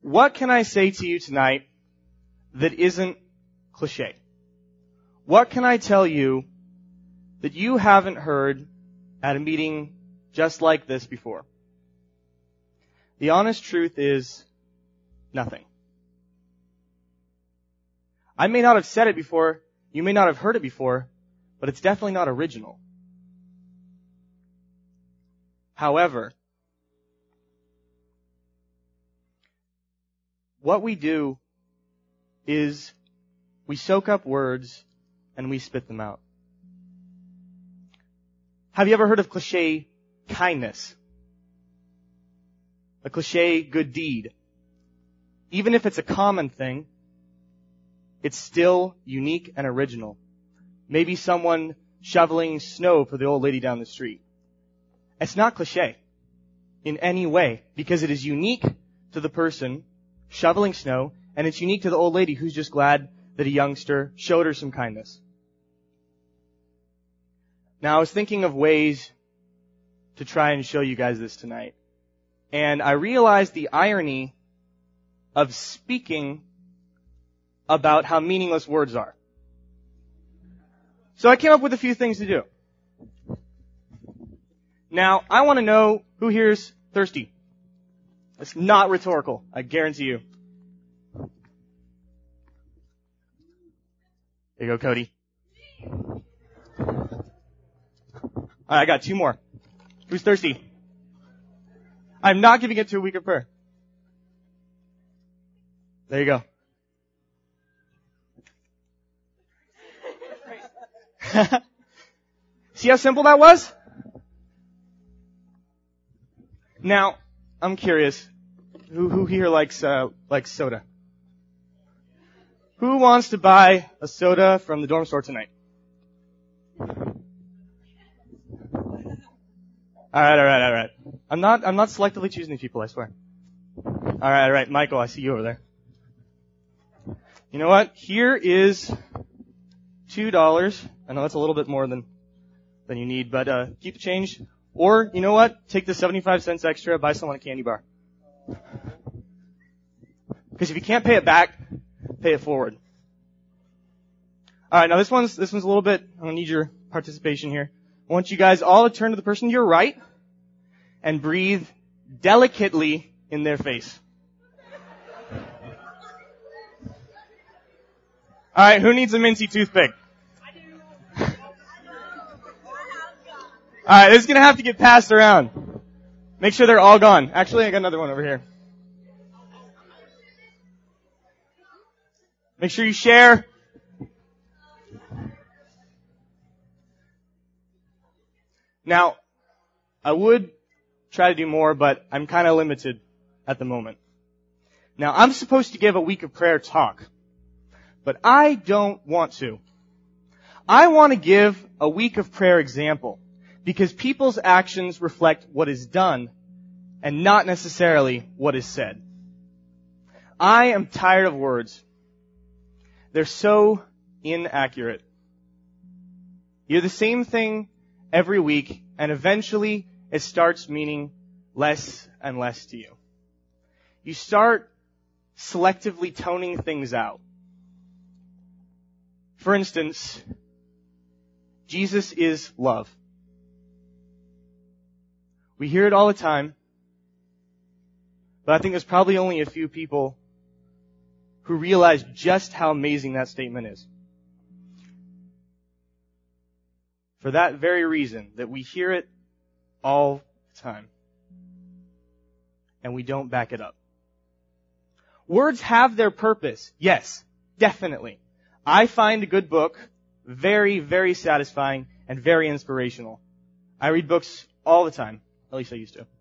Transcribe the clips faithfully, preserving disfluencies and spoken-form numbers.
What can I say to you tonight that isn't cliche? What can I tell you that you haven't heard at a meeting just like this before? The honest truth is nothing. I may not have said it before, you may not have heard it before, but it's definitely not original. However, what we do is we soak up words and we spit them out. Have you ever heard of cliche kindness? A cliche good deed. Even if it's a common thing, it's still unique and original. Maybe someone shoveling snow for the old lady down the street. It's not cliche in any way because it is unique to the person shoveling snow, and it's unique to the old lady who's just glad that a youngster showed her some kindness. Now, I was thinking of ways to try and show you guys this tonight. And I realized the irony of speaking about how meaningless words are. So I came up with a few things to do. Now, I want to know who here's thirsty. It's not rhetorical, I guarantee you. There you go, Cody. Alright, I got two more. Who's thirsty? I'm not giving it to a week of prayer. There you go. See how simple that was? Now, I'm curious. Who, who here likes, uh, likes soda? Who wants to buy a soda from the dorm store tonight? Alright, alright, alright. I'm not, I'm not selectively choosing these people, I swear. Alright, alright. Michael, I see you over there. You know what? Here is two dollars. I know that's a little bit more than, than you need, but, uh, keep the change. Or, you know what? Take the seventy-five cents extra, buy someone a candy bar. Because if you can't pay it back, pay it forward. Alright, now this one's, this one's a little bit, I'm gonna need your participation here. I want you guys all to turn to the person to your right and breathe delicately in their face. Alright, who needs a minty toothpick? Alright, this is gonna have to get passed around. Make sure they're all gone. Actually, I got another one over here. Make sure you share. Now, I would try to do more, but I'm kind of limited at the moment. Now, I'm supposed to give a week of prayer talk, but I don't want to. I want to give a week of prayer example because people's actions reflect what is done and not necessarily what is said. I am tired of words. They're so inaccurate. You're the same thing every week, and eventually it starts meaning less and less to you. You start selectively toning things out. For instance, Jesus is love. We hear it all the time, but I think there's probably only a few people who realize just how amazing that statement is. For that very reason, that we hear it all the time, and we don't back it up. Words have their purpose. Yes, definitely. I find a good book very, very satisfying and very inspirational. I read books all the time. At least I used to.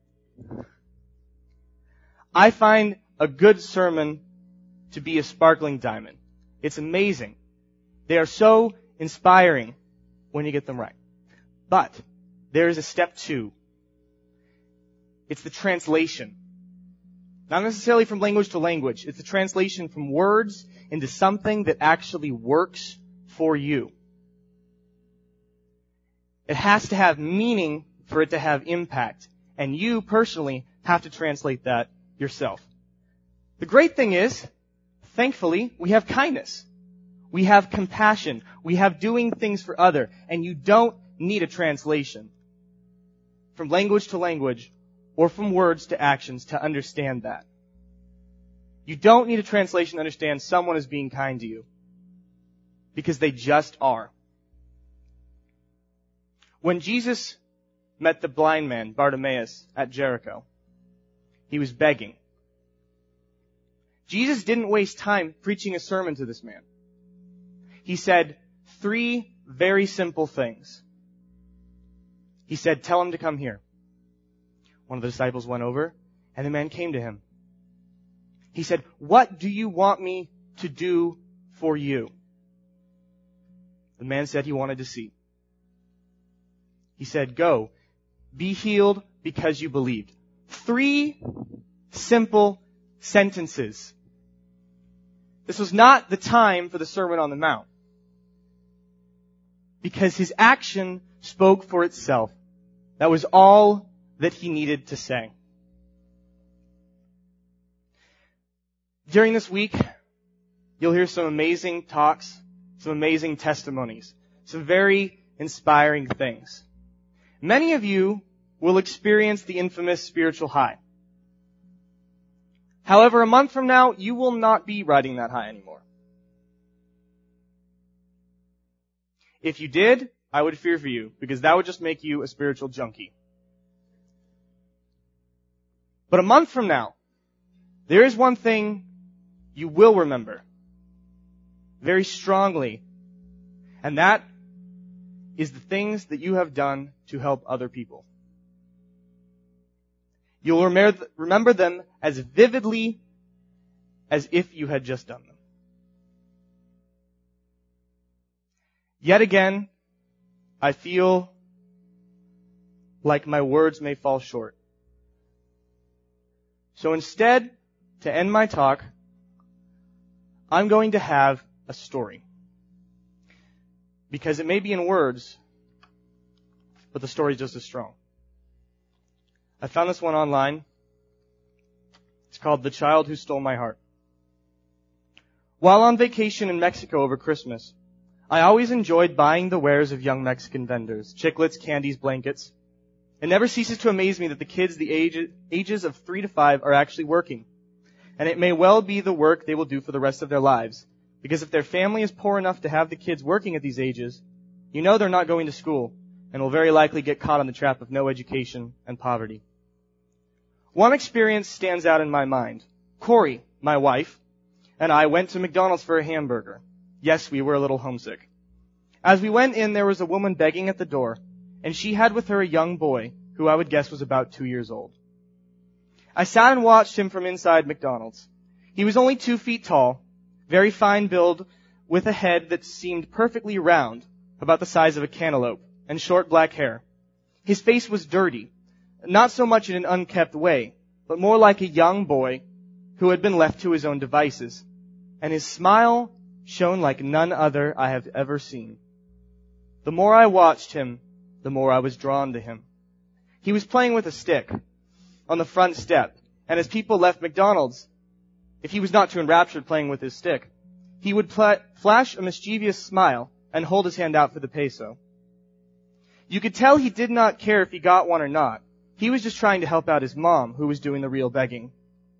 I find a good sermon to be a sparkling diamond. It's amazing. They are so inspiring when you get them right. But there is a step two. It's the translation. Not necessarily from language to language. It's the translation from words into something that actually works for you. It has to have meaning for it to have impact. And you personally have to translate that yourself. The great thing is, thankfully, we have kindness. We have compassion. We have doing things for other. And you don't need a translation from language to language or from words to actions to understand that. You don't need a translation to understand someone is being kind to you, because they just are. When Jesus met the blind man, Bartimaeus, at Jericho, he was begging. Jesus didn't waste time preaching a sermon to this man. He said three very simple things. He said, tell him to come here. One of the disciples went over, and the man came to him. He said, what do you want me to do for you? The man said he wanted to see. He said, go, be healed because you believed. Three simple sentences. This was not the time for the Sermon on the Mount, because his action spoke for itself. That was all that he needed to say. During this week, you'll hear some amazing talks, some amazing testimonies, some very inspiring things. Many of you will experience the infamous spiritual high. However, a month from now, you will not be riding that high anymore. If you did, I would fear for you, because that would just make you a spiritual junkie. But a month from now, there is one thing you will remember very strongly, and that is the things that you have done to help other people. You'll remember them as vividly as if you had just done them. Yet again, I feel like my words may fall short. So instead, to end my talk, I'm going to have a story. Because it may be in words, but the story is just as strong. I found this one online. It's called The Child Who Stole My Heart. While on vacation in Mexico over Christmas, I always enjoyed buying the wares of young Mexican vendors, chiclets, candies, blankets. It never ceases to amaze me that the kids the age, ages of three to five are actually working. And it may well be the work they will do for the rest of their lives. Because if their family is poor enough to have the kids working at these ages, you know they're not going to school and will very likely get caught in the trap of no education and poverty. One experience stands out in my mind. Corey, my wife, and I went to McDonald's for a hamburger. Yes, we were a little homesick. As we went in, there was a woman begging at the door, and she had with her a young boy who I would guess was about two years old. I sat and watched him from inside McDonald's. He was only two feet tall, very fine build, with a head that seemed perfectly round, about the size of a cantaloupe, and short black hair. His face was dirty, not so much in an unkempt way, but more like a young boy who had been left to his own devices. And his smile shone like none other I have ever seen. The more I watched him, the more I was drawn to him. He was playing with a stick on the front step, and as people left McDonald's, if he was not too enraptured playing with his stick, he would pl- flash a mischievous smile and hold his hand out for the peso. You could tell he did not care if he got one or not. He was just trying to help out his mom, who was doing the real begging.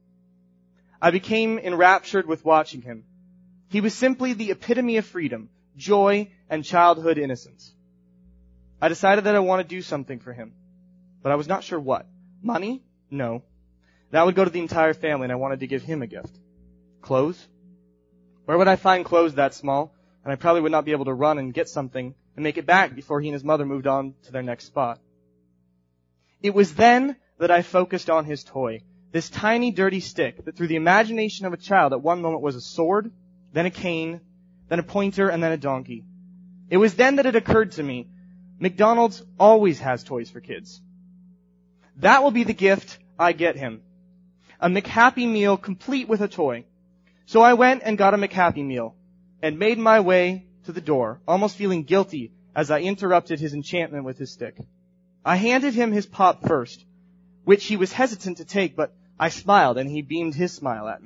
I became enraptured with watching him. He was simply the epitome of freedom, joy, and childhood innocence. I decided that I wanted to do something for him, but I was not sure what. Money? No. That would go to the entire family, and I wanted to give him a gift. Clothes? Where would I find clothes that small? And I probably would not be able to run and get something and make it back before he and his mother moved on to their next spot. It was then that I focused on his toy, this tiny dirty stick that through the imagination of a child at one moment was a sword, then a cane, then a pointer, and then a donkey. It was then that it occurred to me, McDonald's always has toys for kids. That will be the gift I get him. A McHappy Meal complete with a toy. So I went and got a McHappy Meal and made my way to the door, almost feeling guilty as I interrupted his enchantment with his stick. I handed him his pop first, which he was hesitant to take, but I smiled and he beamed his smile at me.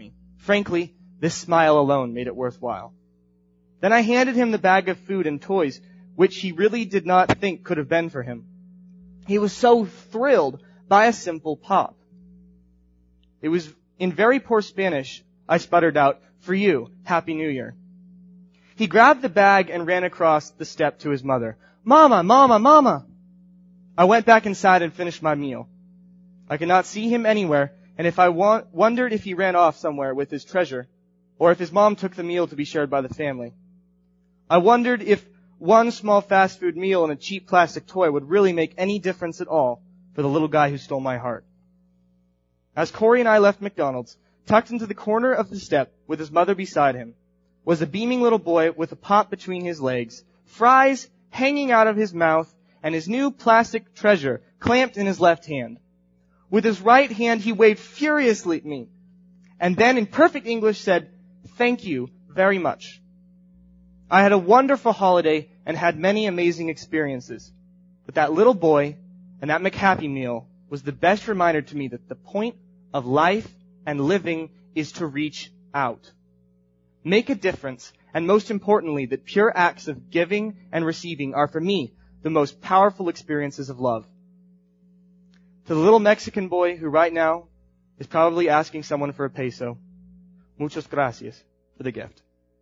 Frankly, this smile alone made it worthwhile. Then I handed him the bag of food and toys, which he really did not think could have been for him. He was so thrilled by a simple pop. It was in very poor Spanish. I sputtered out, "For you, Happy New Year." He grabbed the bag and ran across the step to his mother. "Mama, Mama, Mama!" I went back inside and finished my meal. I could not see him anywhere, and if I wa- wondered if he ran off somewhere with his treasure, or if his mom took the meal to be shared by the family. I wondered if one small fast food meal and a cheap plastic toy would really make any difference at all for the little guy who stole my heart. As Corey and I left McDonald's, tucked into the corner of the step with his mother beside him, was a beaming little boy with a pop between his legs, fries hanging out of his mouth, and his new plastic treasure clamped in his left hand. With his right hand, he waved furiously at me, and then in perfect English said, "Thank you very much." I had a wonderful holiday and had many amazing experiences. But that little boy and that McHappy meal was the best reminder to me that the point of life and living is to reach out. Make a difference, and most importantly, that pure acts of giving and receiving are for me the most powerful experiences of love. To the little Mexican boy who right now is probably asking someone for a peso, muchas gracias for the gift.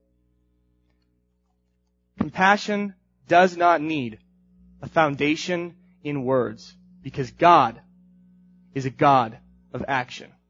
Compassion does not need a foundation in words, because God is a God of action.